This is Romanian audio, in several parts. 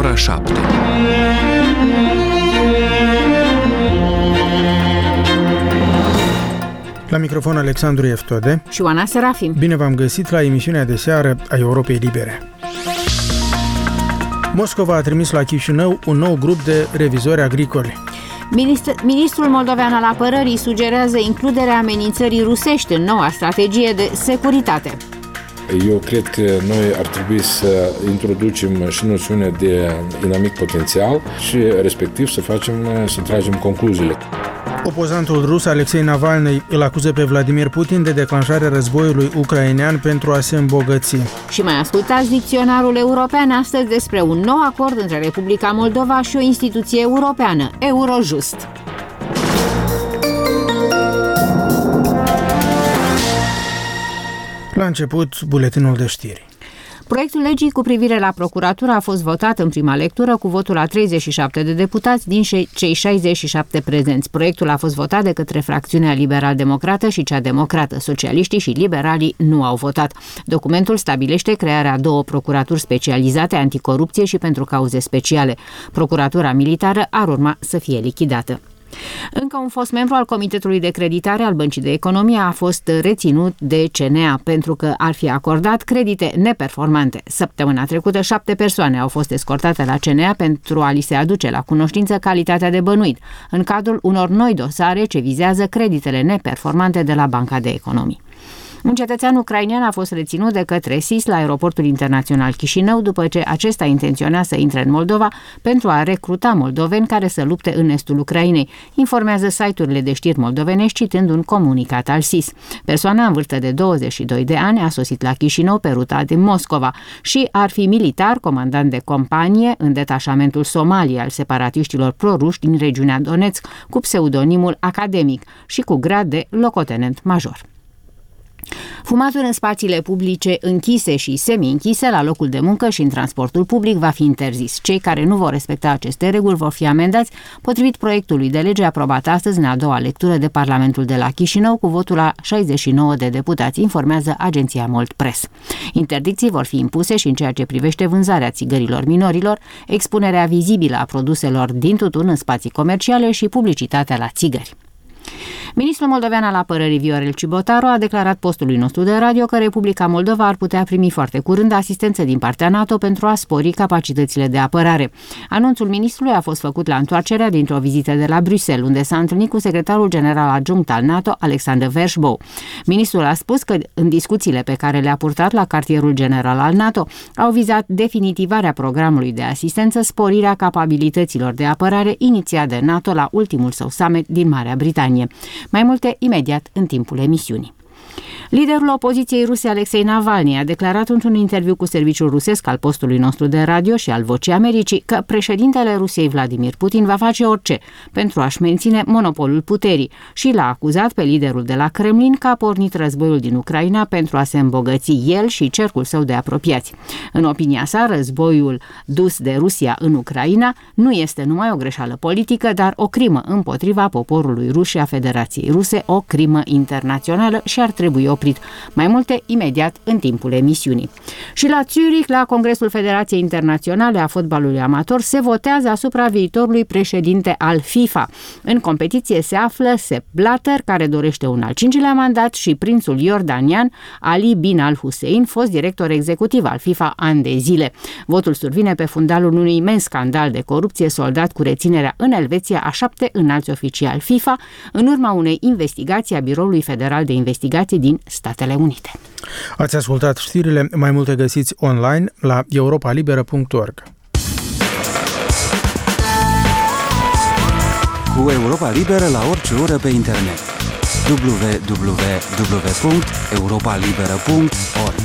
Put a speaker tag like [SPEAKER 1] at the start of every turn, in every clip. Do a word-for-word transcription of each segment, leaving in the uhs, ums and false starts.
[SPEAKER 1] ora șapte.
[SPEAKER 2] La microfon Alexandru Eftode
[SPEAKER 3] și Oana Serafim.
[SPEAKER 2] Bine v-am găsit la emisiunea de seară a Europei Libere. Moscova a trimis la Chișinău un nou grup de revizori agricoli.
[SPEAKER 3] Ministr- Ministrul moldovean al apărării sugerează includerea amenințării rusești în noua strategie de securitate.
[SPEAKER 4] Eu cred că noi ar trebui să introducem și noțiunea de inamic potențial și respectiv să facem, să tragem concluziile.
[SPEAKER 2] Opozantul rus Alexei Navalny îl acuză pe Vladimir Putin de declanșarea războiului ucrainean pentru a se îmbogăți.
[SPEAKER 3] Și mai ascultați dicționarul european astăzi despre un nou acord între Republica Moldova și o instituție europeană, Eurojust.
[SPEAKER 2] La început, buletinul de știri.
[SPEAKER 3] Proiectul legii cu privire la procuratură a fost votat în prima lectură cu votul a treizeci și șapte de deputați din cei șaizeci și șapte prezenți. Proiectul a fost votat de către fracțiunea liberal-democrată și cea democrată. Socialiștii și liberalii nu au votat. Documentul stabilește crearea a două procuraturi specializate anticorupție și pentru cauze speciale. Procuratura militară ar urma să fie lichidată. Încă un fost membru al Comitetului de Creditare al Băncii de Economie a fost reținut de C N A pentru că ar fi acordat credite neperformante. Săptămâna trecută, șapte persoane au fost escortate la C N A pentru a li se aduce la cunoștință calitatea de bănuit, în cadrul unor noi dosare ce vizează creditele neperformante de la Banca de Economie. Un cetățean ucrainean a fost reținut de către S I S la aeroportul internațional Chișinău după ce acesta intenționa să intre în Moldova pentru a recruta moldoveni care să lupte în estul Ucrainei, informează site-urile de știri moldovenești citând un comunicat al S I S. Persoana în vârstă de douăzeci și doi de ani a sosit la Chișinău pe ruta din Moscova și ar fi militar, comandant de companie în detașamentul Somalia al separatiștilor proruși din regiunea Donetsk cu pseudonimul academic și cu grad de locotenent major. Fumatul în spațiile publice închise și semi-închise, la locul de muncă și în transportul public va fi interzis. Cei care nu vor respecta aceste reguli vor fi amendați, potrivit proiectului de lege aprobat astăzi în a doua lectură de Parlamentul de la Chișinău cu votul a șaizeci și nouă de deputați, informează agenția Mold Press. Interdicții vor fi impuse și în ceea ce privește vânzarea țigărilor minorilor, expunerea vizibilă a produselor din tutun în spații comerciale și publicitatea la țigări. Ministrul moldovean al apărării Viorel Cibotaru a declarat postului nostru de radio că Republica Moldova ar putea primi foarte curând asistență din partea NATO pentru a spori capacitățile de apărare. Anunțul ministrului a fost făcut la întoarcerea dintr-o vizită de la Bruxelles, unde s-a întâlnit cu secretarul general adjunct al NATO, Alexander Vershbow. Ministrul a spus că în discuțiile pe care le-a purtat la cartierul general al NATO au vizat definitivarea programului de asistență, sporirea capabilităților de apărare inițiat de NATO la ultimul său summit din Marea Britanie. Mai multe imediat în timpul emisiunii. Liderul opoziției ruse Alexei Navalny a declarat într-un interviu cu serviciul rusesc al postului nostru de radio și al Vocii Americii că președintele Rusiei Vladimir Putin va face orice pentru a-și menține monopolul puterii și l-a acuzat pe liderul de la Kremlin că a pornit războiul din Ucraina pentru a se îmbogăți el și cercul său de apropiați. În opinia sa, războiul dus de Rusia în Ucraina nu este numai o greșeală politică, dar o crimă împotriva poporului rus și a Federației Ruse, o crimă internațională și ar trebui oprit. Mai multe imediat în timpul emisiunii. Și la Zurich, la Congresul Federației Internaționale a Fotbalului Amator, se votează asupra viitorului președinte al FIFA. În competiție se află Sepp Blatter, care dorește un al cincilea mandat, și prințul iordanian Ali bin al-Hussein, fost director executiv al FIFA ani de zile. Votul survine pe fundalul unui imens scandal de corupție soldat cu reținerea în Elveția a șapte înalți oficiali FIFA, în urma unei investigații a Biroului Federal de Investigații din Statele Unite.
[SPEAKER 2] Ați ascultat știrile, mai multe găsiți online la europa liberă punct org.
[SPEAKER 5] Cu Europa Liberă la orice oră pe internet. w w w punct europa liberă punct org.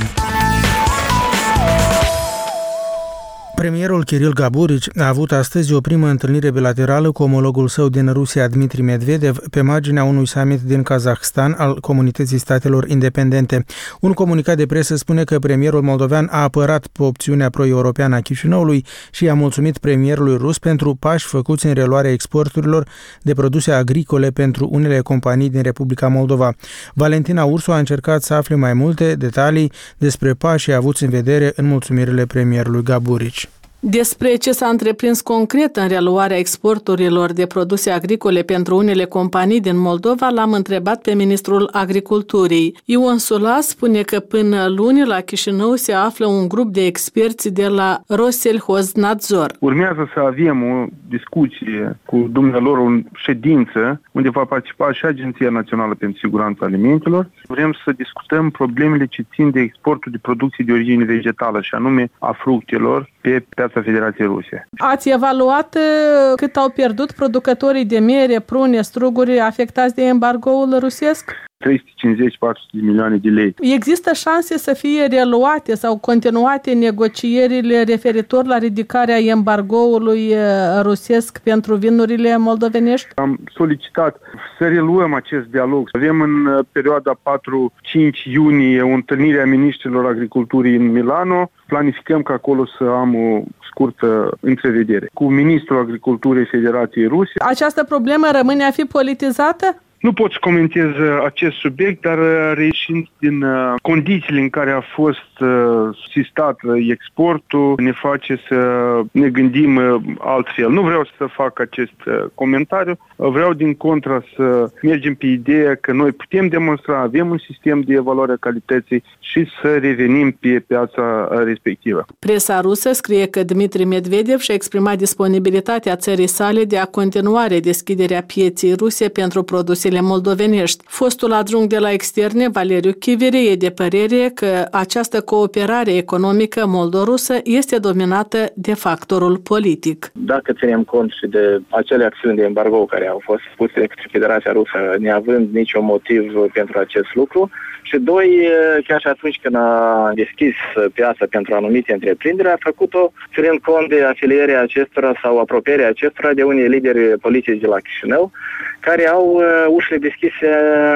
[SPEAKER 2] Premierul Kiril Gaburici a avut astăzi o primă întâlnire bilaterală cu omologul său din Rusia, Dmitri Medvedev, pe marginea unui summit din Kazahstan al Comunității Statelor Independente. Un comunicat de presă spune că premierul moldovean a apărat opțiunea pro-europeană a Chișinăului și a mulțumit premierului rus pentru pași făcuți în reluarea exporturilor de produse agricole pentru unele companii din Republica Moldova. Valentina Ursu a încercat să afle mai multe detalii despre pașii avuți în vedere în mulțumirile premierului Gaburici.
[SPEAKER 1] Despre ce s-a întreprins concret în reluarea exporturilor de produse agricole pentru unele companii din Moldova, l-am întrebat pe ministrul Agriculturii. Ion Sula spune că până luni la Chișinău se află un grup de experți de la Rossельhoznádzor.
[SPEAKER 6] Urmează să avem o discuție cu dumnealor, o ședință unde va participa și Agenția Națională pentru Siguranța Alimentelor. Vrem să discutăm problemele ce țin de exportul de producții de origine vegetală, și anume a fructelor, pe piața Federației Ruse.
[SPEAKER 1] Ați evaluat cât au pierdut producătorii de mere, prune, struguri afectați de embargoul rusesc?
[SPEAKER 6] trei sute cincizeci - patru sute de milioane de lei.
[SPEAKER 1] Există șanse să fie reluate sau continuate negocierile referitor la ridicarea embargoului rusesc pentru vinurile moldovenești?
[SPEAKER 6] Am solicitat să reluăm acest dialog. Avem în perioada patru cinci iunie o întâlnire a miniștrilor agriculturii în Milano. Planificăm ca acolo să am o scurtă întrevedere cu ministrul agriculturii Federației Ruse.
[SPEAKER 1] Această problemă rămâne a fi politizată?
[SPEAKER 6] Nu pot să comentez acest subiect, dar reieșind din condițiile în care a fost sistat exportul, ne face să ne gândim altfel. Nu vreau să fac acest comentariu, vreau din contra să mergem pe ideea că noi putem demonstra, avem un sistem de evaluare a calității și să revenim pe piața respectivă.
[SPEAKER 1] Presa rusă scrie că Dmitri Medvedev și-a exprimat disponibilitatea țării sale de a continua redeschiderea pieței ruse pentru produsele moldovenești. Fostul adjunct de la externe, Valeriu Chiviri, e de părere că această cooperare economică moldorusă este dominată de factorul politic.
[SPEAKER 7] Dacă ținem cont și de acele acțiuni de embargo care au fost puse de către Federația Rusă, neavând niciun motiv pentru acest lucru, și doi, chiar și atunci când a deschis piața pentru anumite întreprinderi, a făcut-o ținând cont de afilierea acestora sau apropierea acestora de unii lideri politici de la Chișinău, care au ușile deschise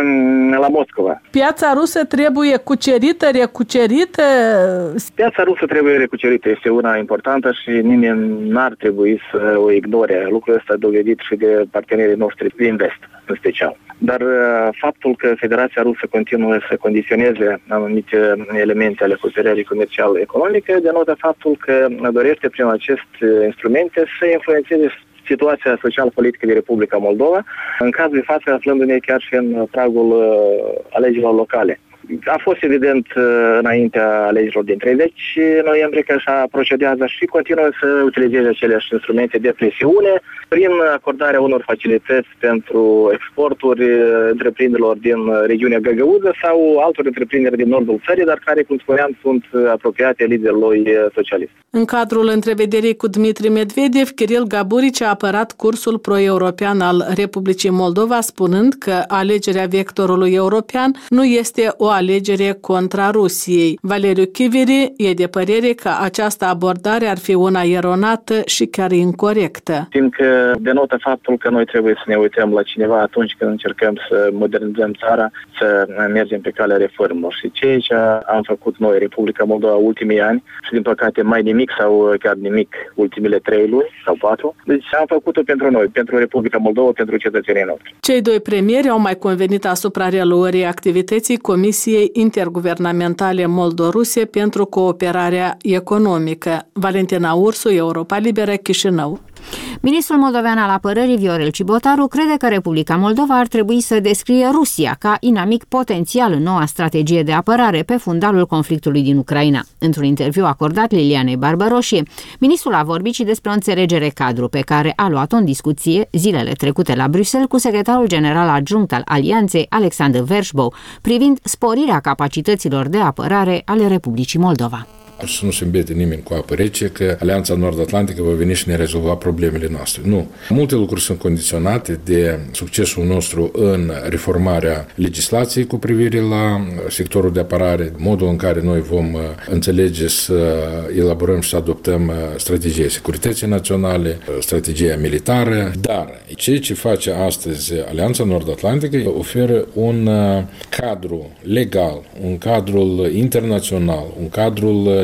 [SPEAKER 7] la Moscova.
[SPEAKER 1] Piața rusă trebuie cucerită, recucerită?
[SPEAKER 7] Piața rusă trebuie recucerită, este una importantă și nimeni n-ar trebui să o ignore. Lucrul ăsta dovedit și de partenerii noștri din vest, în special. Dar faptul că Federația Rusă continuă să condiționeze anumite elemente ale cooperării comerciale economice denotă faptul că dorește prin aceste instrumente să influențeze situația social-politică de Republica Moldova, în cazul de față aflându-ne chiar și în pragul alegerilor locale. A fost evident înaintea alegerilor din treizeci noiembrie că așa procedează și continuă să utilizeze aceleași instrumente de presiune prin acordarea unor facilități pentru exporturi întreprinderilor din regiunea Găgăuză sau altor întreprinderi din nordul țării, dar care, cum spuneam, sunt apropiate liderului socialist.
[SPEAKER 1] În cadrul întrevederii cu Dmitri Medvedev, Kiril Gaburici a apărat cursul pro-european al Republicii Moldova, spunând că alegerea vectorului european nu este o alegere contra Rusiei. Valeriu Chiviri e de părere că această abordare ar fi una eronată și chiar incorectă.
[SPEAKER 7] Fiindcă denotă faptul că noi trebuie să ne uităm la cineva atunci când încercăm să modernizăm țara, să mergem pe calea reformelor. Și ceea ce am făcut noi, Republica Moldova, ultimii ani, și din păcate mai nimic sau chiar nimic ultimele trei luni sau patru, deci am făcut-o pentru noi, pentru Republica Moldova, pentru cetățenii noștri.
[SPEAKER 1] Cei doi premieri au mai convenit asupra reluării activității Comisiei Interguvernamentale Moldoruse pentru Cooperarea Economică. Valentina Ursu, Europa Liberă, Chișinău.
[SPEAKER 3] Ministrul moldovean al apărării, Viorel Cibotaru, crede că Republica Moldova ar trebui să descrie Rusia ca inamic potențial în noua strategie de apărare pe fundalul conflictului din Ucraina. Într-un interviu acordat Lilianei Barbaroșie, ministrul a vorbit și despre o înțelegere cadru pe care a luat-o în discuție zilele trecute la Bruxelles cu secretarul general adjunct al Alianței, Alexander Vershbow, privind sporirea capacităților de apărare ale Republicii Moldova.
[SPEAKER 4] Să nu se îmbete nimeni cu apă rece, că Alianța Nord-Atlantică va veni și ne rezolva problemele noastre. Nu. Multe lucruri sunt condiționate de succesul nostru în reformarea legislației cu privire la sectorul de apărare, modul în care noi vom înțelege să elaborăm și să adoptăm strategia securității naționale, strategia militară, dar ceea ce face astăzi Alianța Nord-Atlantică oferă un cadru legal, un cadru internațional, un cadru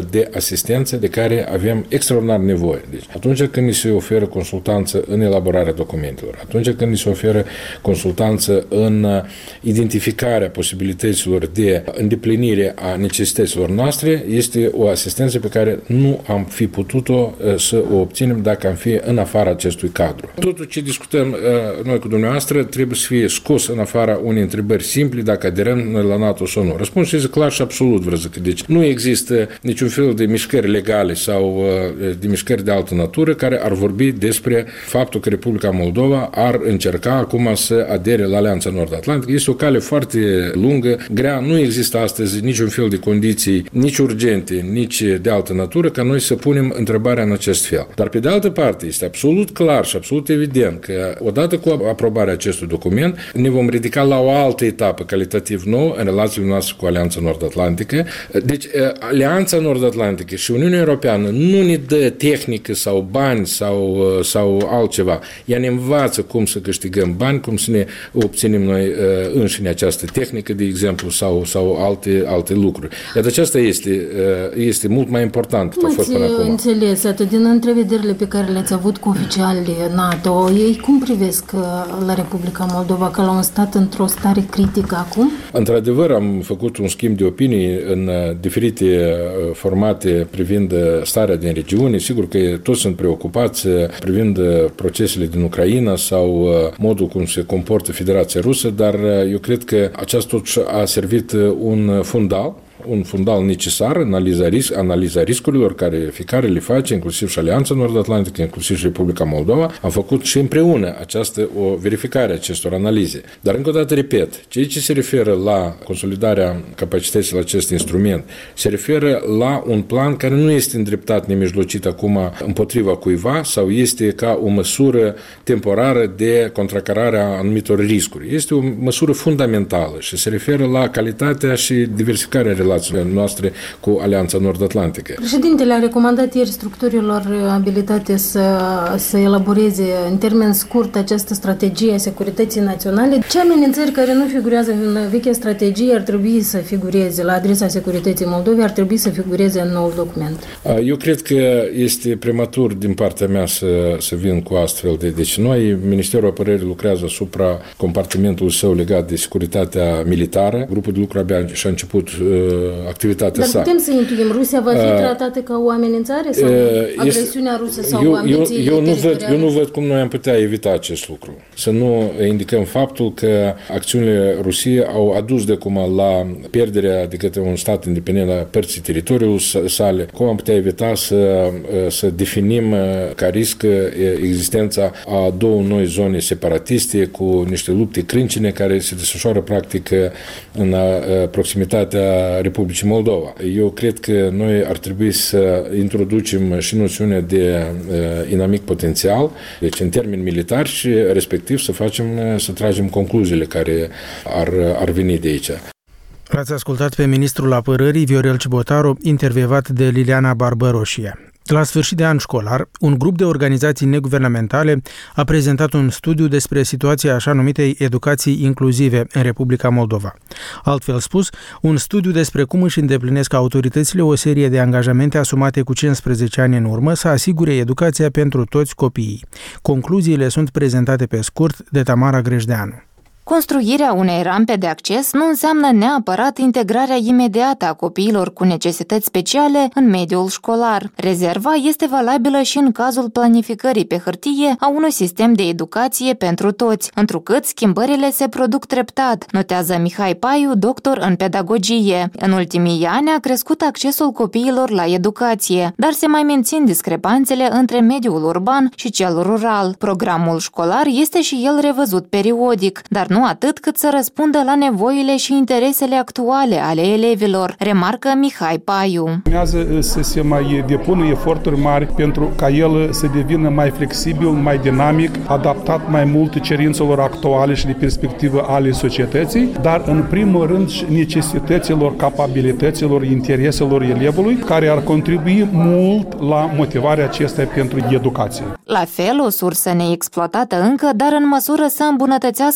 [SPEAKER 4] de asistență de care avem extraordinar nevoie. Deci, atunci când ni se oferă consultanță în elaborarea documentelor, atunci când ni se oferă consultanță în identificarea posibilităților de îndeplinire a necesităților noastre, este o asistență pe care nu am fi putut-o să o obținem dacă am fi în afara acestui cadru. Totul ce discutăm noi cu dumneavoastră trebuie să fie scos în afara unei întrebări simple dacă aderăm la NATO sau nu. Răspunsul este clar și absolut, vreau să zic. Deci nu există niciun fel de mișcări legale sau de mișcări de altă natură care ar vorbi despre faptul că Republica Moldova ar încerca acum să adere la Alianța Nord-Atlantică. Este o cale foarte lungă, grea, nu există astăzi niciun fel de condiții, nici urgente, nici de altă natură, ca noi să punem întrebarea în acest fel. Dar pe de altă parte, este absolut clar și absolut evident că odată cu aprobarea acestui document ne vom ridica la o altă etapă calitativ nouă în relațiile noastre cu Alianța Nord-Atlantică. Deci, Alianța Nord-Atlantică și Uniunea Europeană nu ne dă tehnică sau bani sau, sau altceva. Ea ne învață cum să câștigăm bani, cum să ne obținem noi înșine această tehnică, de exemplu, sau, sau alte, alte lucruri. Iar aceasta este, este mult mai important.
[SPEAKER 8] Cum ați înțeles atât din întrevederile pe care le-ați avut cu oficialii NATO, ei cum privesc la Republica Moldova ca la un stat într-o stare critică acum?
[SPEAKER 4] Într-adevăr, am făcut un schimb de opinii în diferite formate privind starea din regiune. Sigur că toți sunt preocupați privind procesele din Ucraina sau modul cum se comportă Federația Rusă, dar eu cred că aceasta totuși a servit un fundal un fundal necesar, analiza, risc, analiza riscurilor care fiecare le face, inclusiv și Alianța Nord-Atlantică, inclusiv și Republica Moldova. Am făcut și împreună această o verificare a acestor analize. Dar încă o dată repet, ceea ce se referă la consolidarea capacității la acest instrument, se referă la un plan care nu este îndreptat nemijlocit acum împotriva cuiva sau este ca o măsură temporară de contracarare a anumitor riscuri. Este o măsură fundamentală și se referă la calitatea și diversificarea relațiilor noastre cu Alianța Nord-Atlantică.
[SPEAKER 8] Președintele a recomandat ieri structurilor abilitate să, să elaboreze în termen scurt această strategie a securității naționale. Ce amenințări care nu figurează în vechea strategie ar trebui să figureze la adresa securității Moldovei, ar trebui să figureze în noul document?
[SPEAKER 4] Eu cred că este prematur din partea mea să, să vin cu astfel de... Deci noi, Ministerul Apărării lucrează asupra compartimentului său legat de securitatea militară. Grupul de lucru abia și-a început activitatea
[SPEAKER 8] sa. Dar putem să intuim, Rusia va fi tratată ca o amenințare sau este, agresiunea rusă sau eu, ambițiile
[SPEAKER 4] eu, eu, nu văd, eu nu văd cum noi am putea evita acest lucru. Să nu indicăm faptul că acțiunile Rusiei au adus de acum la pierderea de către un stat independent a părții teritoriului sale. Cum am putea evita să, să definim ca risc existența a două noi zone separatiste cu niște lupte crâncine care se desfășoară practic în proximitatea Republicii Moldova. Eu cred că noi ar trebui să introducem și noțiunea de uh, inamic potențial, deci în termeni militari și respectiv să facem, să tragem concluziile care ar, ar veni de aici.
[SPEAKER 2] L-ați ascultat pe ministrul apărării Viorel Cibotaru, intervievat de Liliana Barbăroșie. La sfârșit de an școlar, un grup de organizații neguvernamentale a prezentat un studiu despre situația așa numitei educații inclusive în Republica Moldova. Altfel spus, un studiu despre cum își îndeplinesc autoritățile o serie de angajamente asumate cu cincisprezece ani în urmă să asigure educația pentru toți copiii. Concluziile sunt prezentate pe scurt de Tamara Grejdeanu.
[SPEAKER 9] Construirea unei rampe de acces nu înseamnă neapărat integrarea imediată a copiilor cu necesități speciale în mediul școlar. Rezerva este valabilă și în cazul planificării pe hârtie a unui sistem de educație pentru toți, întrucât schimbările se produc treptat, notează Mihai Paiu, doctor în pedagogie. În ultimii ani a crescut accesul copiilor la educație, dar se mai mențin discrepanțele între mediul urban și cel rural. Programul școlar este și el revăzut periodic, dar nu atât cât să răspundă la nevoile și interesele actuale ale elevilor, remarcă Mihai Paiu.
[SPEAKER 10] Urmează să se mai depună eforturi mari pentru ca el să devină mai flexibil, mai dinamic, adaptat mai mult cerințelor actuale și de perspectivă ale societății, dar în primul rând și necesităților, capabilităților, intereselor elevului, care ar contribui mult la motivarea acesteia pentru educație.
[SPEAKER 9] La fel, o sursă neexploatată încă, dar în măsură să îmbunătățească procesul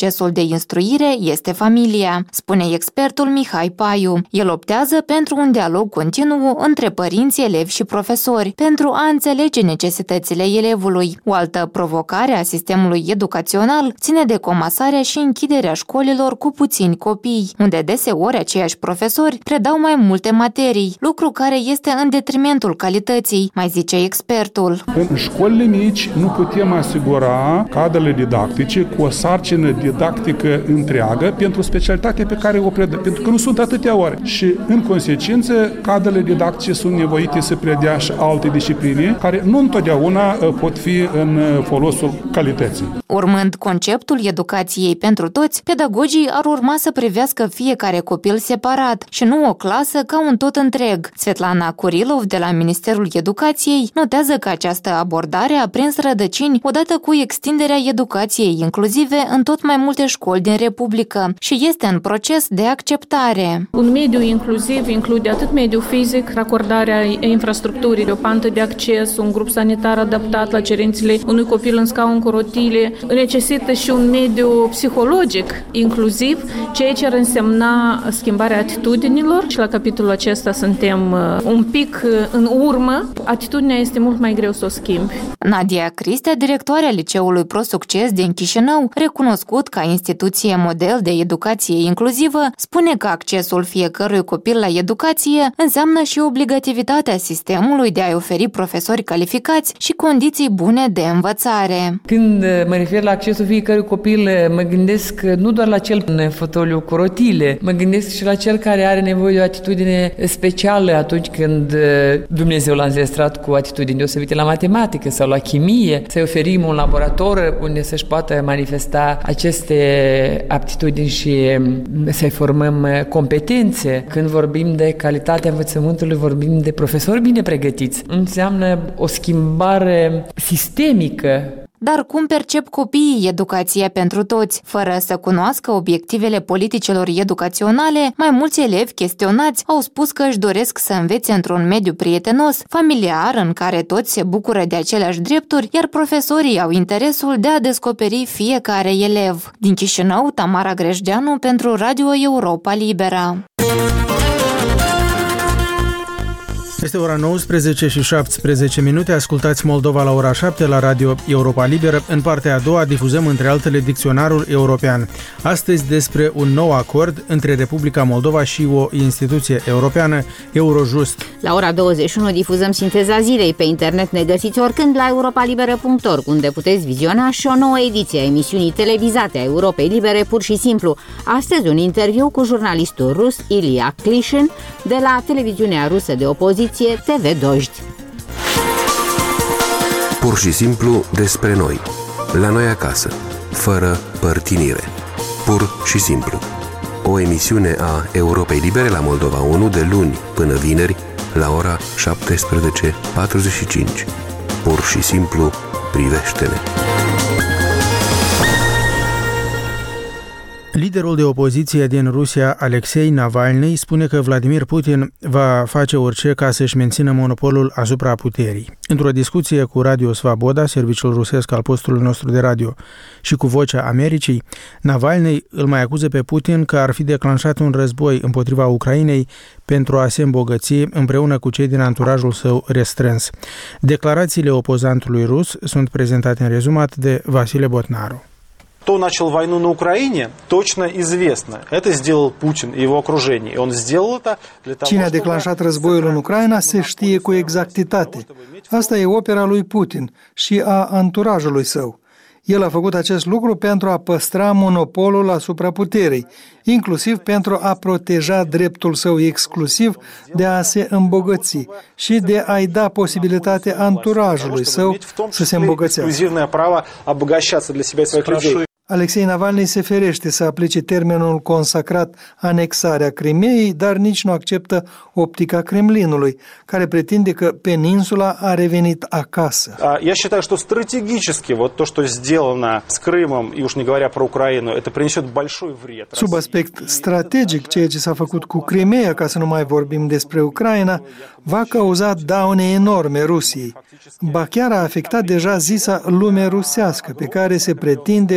[SPEAKER 9] procesul de instruire este familia, spune expertul Mihai Paiu. El optează pentru un dialog continuu între părinți, elevi și profesori, pentru a înțelege necesitățile elevului. O altă provocare a sistemului educațional ține de comasarea și închiderea școlilor cu puțini copii, unde deseori aceiași profesori predau mai multe materii, lucru care este în detrimentul calității, mai zice expertul.
[SPEAKER 10] În școlile mici nu putem asigura cadrele didactice cu o sarcină didactică întreagă pentru specialitatea pe care o predă, pentru că nu sunt atâtea ore. Și, în consecință, cadrele didactice sunt nevoite să predea și alte discipline care nu întotdeauna pot fi în folosul calității.
[SPEAKER 9] Urmând conceptul educației pentru toți, pedagogii ar urma să privească fiecare copil separat și nu o clasă ca un tot întreg. Svetlana Kurilov de la Ministerul Educației notează că această abordare a prins rădăcini odată cu extinderea educației inclusive în tot mai multe școli din Republică și este în proces de acceptare.
[SPEAKER 11] Un mediu inclusiv include atât mediul fizic, acordarea infrastructurii de o pantă de acces, un grup sanitar adaptat la cerințele unui copil în scaun cu rotile, necesită și un mediu psihologic inclusiv, ceea ce ar însemna schimbarea atitudinilor și la capitolul acesta suntem un pic în urmă. Atitudinea este mult mai greu să o schimbi.
[SPEAKER 9] Nadia Cristea, directoarea Liceului Pro Succes din Chișinău, recunoscut ca instituție model de educație inclusivă, spune că accesul fiecărui copil la educație înseamnă și obligativitatea sistemului de a-i oferi profesori calificați și condiții bune de învățare.
[SPEAKER 12] Când mă refer la accesul fiecărui copil, mă gândesc nu doar la cel în fotoliu cu rotile, mă gândesc și la cel care are nevoie de o atitudine specială atunci când Dumnezeu l-a înzestrat cu atitudini deosebite la matematică sau la chimie, să-i oferim un laborator unde să-și poată manifesta aceste aptitudini și să-i formăm competențe. Când vorbim de calitatea învățământului, vorbim de profesori bine pregătiți. Înseamnă o schimbare sistemică.
[SPEAKER 9] Dar cum percep copiii educația pentru toți? Fără să cunoască obiectivele politicilor educaționale, mai mulți elevi chestionați au spus că își doresc să învețe într-un mediu prietenos, familiar, în care toți se bucură de aceleași drepturi, iar profesorii au interesul de a descoperi fiecare elev. Din Chișinău, Tamara Grejdeanu pentru Radio Europa Liberă.
[SPEAKER 2] Este ora nouăsprezece și șaptesprezece minute, ascultați Moldova la ora șapte la Radio Europa Liberă. În partea a doua difuzăm între altele dicționarul european. Astăzi despre un nou acord între Republica Moldova și o instituție europeană, Eurojust.
[SPEAKER 3] La ora douăzeci și unu difuzăm sinteza zilei. Pe internet ne găsiți oricând la europa liberă punct org, unde puteți viziona și o nouă ediție a emisiunii televizate a Europei Libere, pur și simplu. Astăzi un interviu cu jurnalistul rus Ilia Clishin de la televiziunea rusă de opoziție T V Dojdi.
[SPEAKER 13] Pur și simplu despre noi, la noi acasă, fără părtinire. Pur și simplu. O emisiune a Europei Libere la Moldova unu de luni până vineri la ora șaptesprezece patruzeci și cinci. Pur și simplu privește-ne.
[SPEAKER 2] Liderul de opoziție din Rusia, Alexei Navalny, spune că Vladimir Putin va face orice ca să-și mențină monopolul asupra puterii. Într-o discuție cu Radio Svaboda, serviciul rusesc al postului nostru de radio, și cu Vocea Americii, Navalny îl mai acuză pe Putin că ar fi declanșat un război împotriva Ucrainei pentru a se îmbogăți împreună cu cei din anturajul său restrâns. Declarațiile opozantului rus sunt prezentate în rezumat de Vasile Botnaru.
[SPEAKER 14] Кто начал войну на Украине, точно известно. Это сделал Путин и его окружение. И он сделал это для того,
[SPEAKER 15] Cine a declanșat războiul în Ucraina se știe cu exactitate. Asta e opera lui Putin și a anturajului său. El a făcut acest lucru pentru a păstra monopolul asupra puterii, inclusiv pentru a proteja dreptul său exclusiv de a se îmbogăți și de a-i da posibilitatea anturajului său să se îmbogățească. Alexei Navalny se ferește să aplice termenul consacrat anexarea Crimeei, dar nici nu acceptă optica Kremlinului, care pretinde că peninsula a revenit acasă.
[SPEAKER 14] Я считаю, что стратегически вот то, что сделано с Крымом, и уж не говоря про Украину, это принесет большой вред.
[SPEAKER 15] Sub aspect strategic, ceea ce s-a făcut cu Crimea, ca să nu mai vorbim despre Ucraina, va cauza daune enorme Rusiei. Ba chiar a afectat deja zisa lume rusească, pe care se pretinde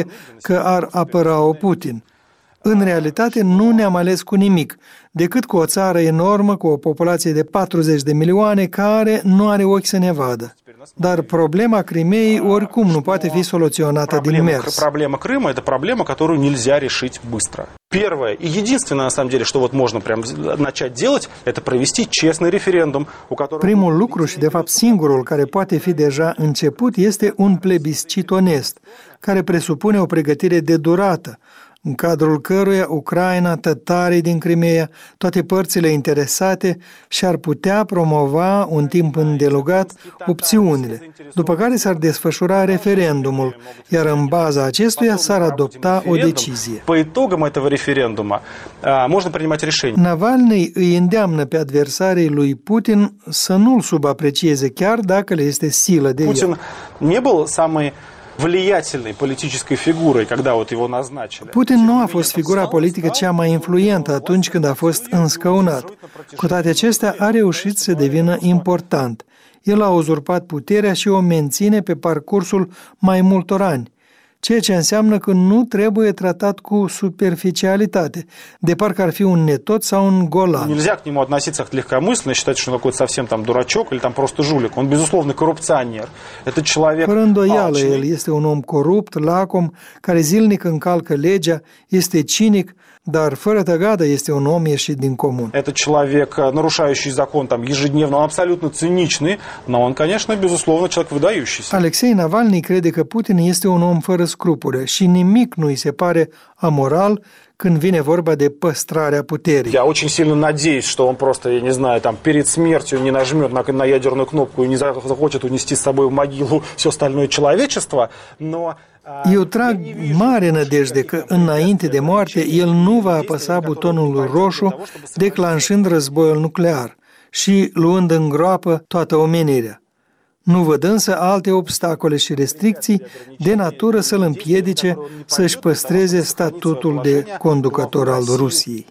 [SPEAKER 15] că ar apăra-o Putin. În realitate nu ne-am ales cu nimic, decât cu o țară enormă, cu o populație de patruzeci de milioane, care nu are ochi să ne vadă. Dar problema Crimeei oricum nu poate fi soluționată din mers.
[SPEAKER 14] Проблема Крыма – это проблема, которую нельзя решить быстро. Первое и единственное, на самом деле, что вот можно прям начать делать, это провести честный референдум, у которого...
[SPEAKER 15] Primul lucru și, de fapt, singurul care poate fi deja început este un plebiscit onest, care presupune o pregătire de durată, în cadrul căruia Ucraina, tătarii din Crimea, toate părțile interesate și-ar putea promova un timp îndelugat opțiunile, după care s-ar desfășura referendumul, iar în baza acestuia s-ar adopta o decizie.
[SPEAKER 14] По итогам этого референдума можно принимать решение.
[SPEAKER 15] Navalny îi îndeamnă pe adversarii lui Putin să nu-l subaprecieze, chiar dacă le este silă de el.
[SPEAKER 14] Putin не был самый влиятельной политической фигурой, когда вот его назначили.
[SPEAKER 15] Putin nu a fost figura politică cea mai influentă atunci când a fost înscăunat. Cu toate acestea, a reușit să devină important. El a uzurpat puterea și o menține pe parcursul mai multor ani, ceea ce înseamnă că nu trebuie tratat cu superficialitate, de parcă ar fi un netot sau un golan.
[SPEAKER 14] Нельзя к нему относиться легкомысленно, считать, что он какой-то совсем там дурачок или там просто жулик. Он, безусловно, коррупционер. Это человек.
[SPEAKER 15] Fără îndoială, el este un om corupt, lacom, care zilnic încalcă legea, este cinic, dar fără tăgadă este un om ieșit din comun.
[SPEAKER 14] Это человек, нарушающий закон там ежедневно, он абсолютно циничный, но он, конечно, безусловно, человек выдающийся.
[SPEAKER 15] Alexei Navalny crede că Putin este un om fără scrupule și nimic nu îi se pare amoral când vine vorba de păstrarea puterii.
[SPEAKER 14] Я очень сильно надеюсь, что он просто, я не знаю, там перед смертью не нажмет на, на ядерную кнопку и не захочет унести с собой в могилу все остальное человечество, но
[SPEAKER 15] Eu trag mare nădejde că înainte de moarte el nu va apăsa butonul roșu, declanșând războiul nuclear și luând în groapă toată omenirea. Nu văd însă alte obstacole și restricții de natură să-l împiedice să-și păstreze statutul de conducător al Rusiei.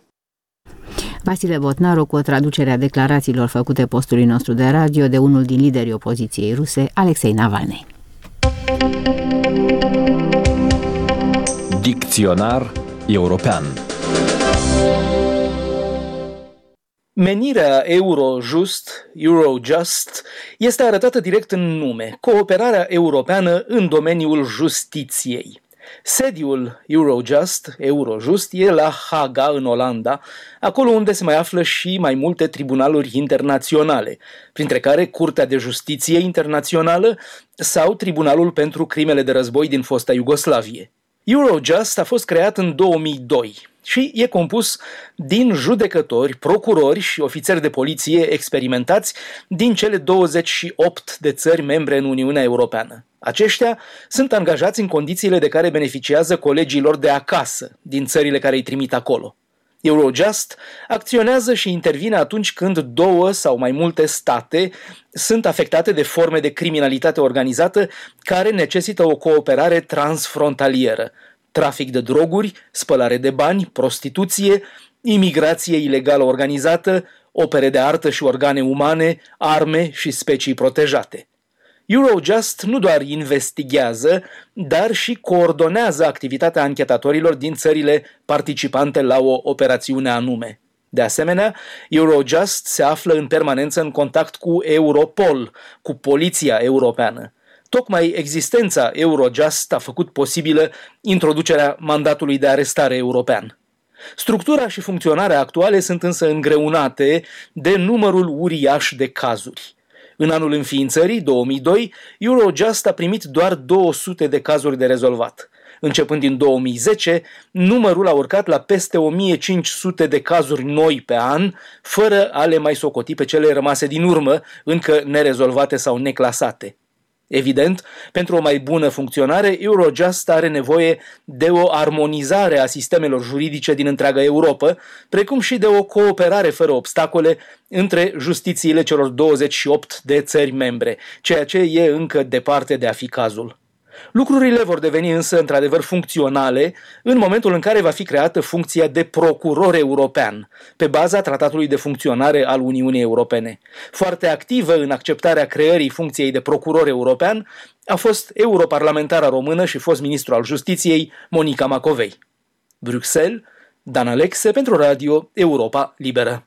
[SPEAKER 3] Vasile Botnaru cu o traducere a declarațiilor făcute postului nostru de radio de unul din liderii opoziției ruse, Alexei Navalny.
[SPEAKER 16] Dicționar european.
[SPEAKER 17] Menirea Eurojust, Eurojust, este arătată direct în nume, cooperarea europeană în domeniul justiției. Sediul Eurojust, Eurojust, e la Haga, în Olanda, acolo unde se mai află și mai multe tribunaluri internaționale, printre care Curtea de Justiție Internațională sau Tribunalul pentru Crimele de Război din fosta Iugoslavie. Eurojust a fost creat în două mii doi și e compus din judecători, procurori și ofițeri de poliție experimentați din cele douăzeci și opt de țări membre în Uniunea Europeană. Aceștia sunt angajați în condițiile de care beneficiază colegilor de acasă, din țările care îi trimit acolo. Eurojust acționează și intervine atunci când două sau mai multe state sunt afectate de forme de criminalitate organizată care necesită o cooperare transfrontalieră: trafic de droguri, spălare de bani, prostituție, imigrație ilegală organizată, opere de artă și organe umane, arme și specii protejate. Eurojust nu doar investighează, dar și coordonează activitatea anchetatorilor din țările participante la o operațiune anume. De asemenea, Eurojust se află în permanență în contact cu Europol, cu Poliția Europeană. Tocmai existența Eurojust a făcut posibilă introducerea mandatului de arestare european. Structura și funcționarea actuale sunt însă îngreunate de numărul uriaș de cazuri. În anul înființării, două mii doi, Eurojust a primit doar două sute de cazuri de rezolvat. Începând din două mii zece, numărul a urcat la peste o mie cinci sute de cazuri noi pe an, fără a le mai socoti pe cele rămase din urmă, încă nerezolvate sau neclasate. Evident, pentru o mai bună funcționare, Eurojust are nevoie de o armonizare a sistemelor juridice din întreaga Europa, precum și de o cooperare fără obstacole între justițiile celor douăzeci și opt de țări membre, ceea ce e încă departe de a fi cazul. Lucrurile vor deveni însă într-adevăr funcționale în momentul în care va fi creată funcția de procuror european, pe baza Tratatului de Funcționare al Uniunii Europene. Foarte activă în acceptarea creării funcției de procuror european a fost europarlamentara română și fost ministru al Justiției Monica Macovei. Bruxelles, Dan Alexe pentru Radio Europa Liberă.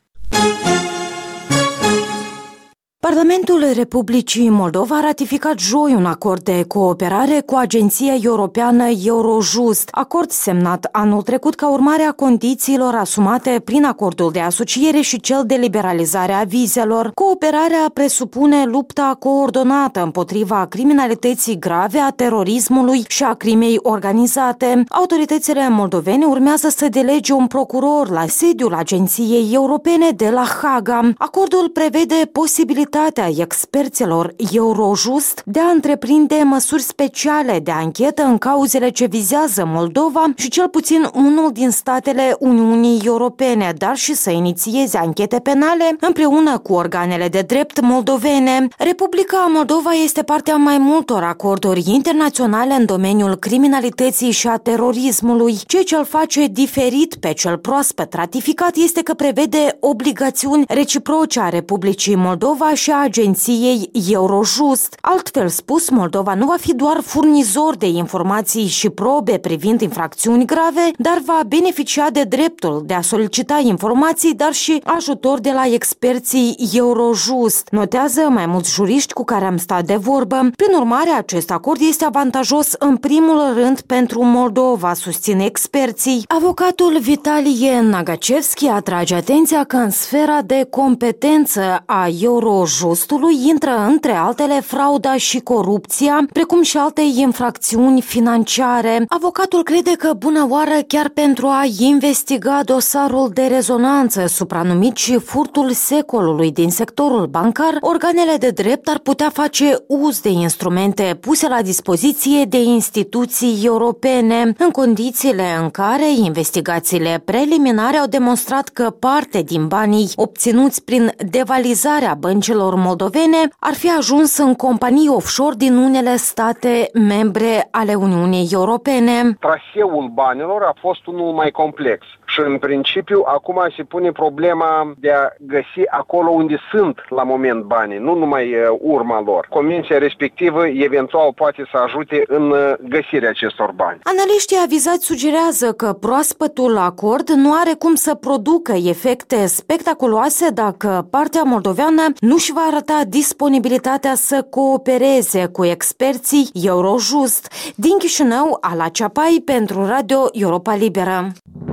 [SPEAKER 18] Parlamentul Republicii Moldova a ratificat joi un acord de cooperare cu Agenția Europeană Eurojust, acord semnat anul trecut ca urmare a condițiilor asumate prin acordul de asociere și cel de liberalizare a vizelor. Cooperarea presupune lupta coordonată împotriva criminalității grave, a terorismului și a crimei organizate. Autoritățile moldovene urmează să delege un procuror la sediul Agenției Europene de la Haga. Acordul prevede posibilitatea experților Eurojust de a întreprinde măsuri speciale de anchetă în cauzele ce vizează Moldova și cel puțin unul din statele Uniunii Europene, dar și să inițieze anchete penale împreună cu organele de drept moldovene. Republica Moldova este partea mai multor acorduri internaționale în domeniul criminalității și a terorismului. Ceea ce îl face diferit pe cel proaspăt ratificat este că prevede obligațiuni reciproce a Republicii Moldova și a Agenției Eurojust. Altfel spus, Moldova nu va fi doar furnizor de informații și probe privind infracțiuni grave, dar va beneficia de dreptul de a solicita informații, dar și ajutor de la experții Eurojust, notează mai mulți juriști cu care am stat de vorbă. Prin urmare, acest acord este avantajos în primul rând pentru Moldova, susține experții. Avocatul Vitalie Nagacevski atrage atenția că în sfera de competență a Eurojust Justului intră între altele frauda și corupția, precum și alte infracțiuni financiare. Avocatul crede că bună oară chiar pentru a investiga dosarul de rezonanță supranumit și furtul secolului din sectorul bancar, organele de drept ar putea face uz de instrumente puse la dispoziție de instituții europene, în condițiile în care investigațiile preliminare au demonstrat că parte din banii obținuți prin devalizarea băncilor moldovene ar fi ajuns în companii offshore din unele state membre ale Uniunii Europene.
[SPEAKER 19] Traseul banilor a fost unul mai complex și în principiu acum se pune problema de a găsi acolo unde sunt la moment banii, nu numai urma lor. Comisia respectivă eventual poate să ajute în găsirea acestor bani.
[SPEAKER 18] Analiștii avizați sugerează că proaspătul acord nu are cum să producă efecte spectaculoase dacă partea moldoveană nu și va arăta disponibilitatea să coopereze cu experții Eurojust. Din Chișinău, Ala Ceapai pentru Radio Europa Liberă.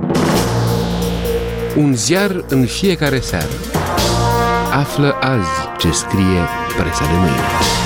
[SPEAKER 13] Un ziar în fiecare seară. Află azi ce scrie presa de mâine.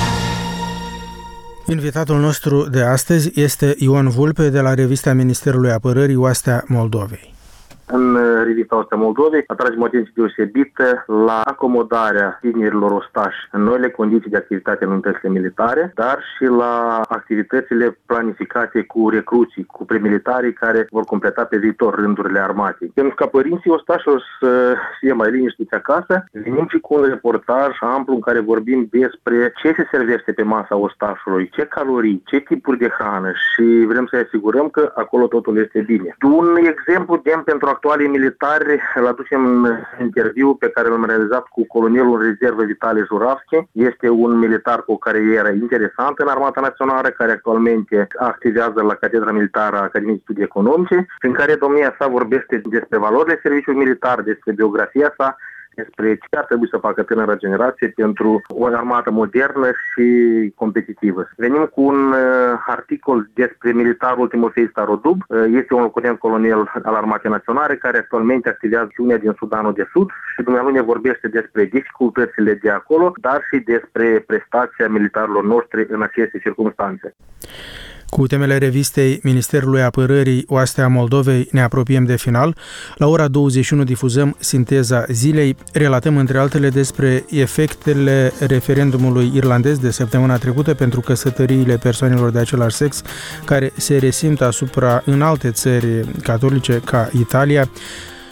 [SPEAKER 2] Invitatul nostru de astăzi este Ion Vulpe de la revista Ministerului Apărării Oastea Moldovei.
[SPEAKER 20] În revista Oastea Moldovei atragem o atenție deosebită la acomodarea tinerilor ostași în noile condiții de activitate în unitățile militare, dar și la activitățile planificate cu recruții, cu premilitarii care vor completa pe viitor rândurile armatei. Pentru ca părinții ostașilor să fie mai liniștiți acasă, venim și cu un reportaj amplu în care vorbim despre ce se servește pe masa ostașului, ce calorii, ce tipuri de hrană și vrem să asigurăm că acolo totul este bine. Un exemplu demn pentru actualii militari îl aducem în interviu pe care l-am realizat cu colonelul în rezervă Vitale Juravski. Este un militar cu o carieră interesantă în Armata Națională, care actualmente activează la Catedra Militară a Academiei de Studii Economice, prin care domnia sa vorbește despre valorile serviciului militar, despre biografia sa, despre ce ar trebui să facă tânăra generație pentru o armată modernă și competitivă. Venim cu un uh, articol despre militarul Timofei Starodub. Uh, este un locotenent colonel al Armatei Naționale care actualmente activează Uniunea din Sudanul de Sud și dumnealui ne vorbește despre dificultățile de acolo, dar și despre prestația militarilor noștri în aceste circunstanțe.
[SPEAKER 2] Cu temele revistei Ministerului Apărării Oastea Moldovei ne apropiem de final. La ora douăzeci și unu difuzăm Sinteza Zilei. Relatăm între altele despre efectele referendumului irlandez de săptămâna trecută pentru căsătoriile persoanelor de același sex, care se resimt asupra în alte țări catolice ca Italia.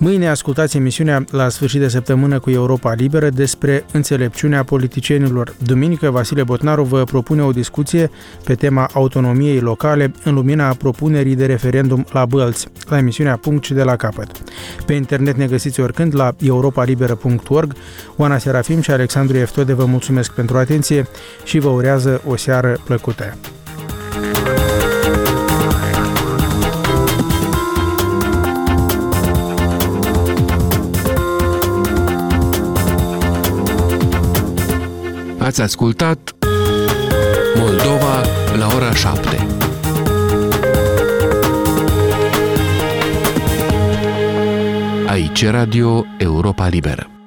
[SPEAKER 2] Mâine ascultați emisiunea La sfârșit de săptămână cu Europa Liberă despre înțelepciunea politicienilor. Duminică, Vasile Botnaru vă propune o discuție pe tema autonomiei locale în lumina propunerii de referendum la Bălți, la emisiunea Punct și de la capăt. Pe internet ne găsiți oricând la europa liberă punct org. Oana Serafim și Alexandru Eftode vă mulțumesc pentru atenție și vă urează o seară plăcută.
[SPEAKER 13] Ați ascultat Moldova la ora șapte. Aici Radio Europa Liberă.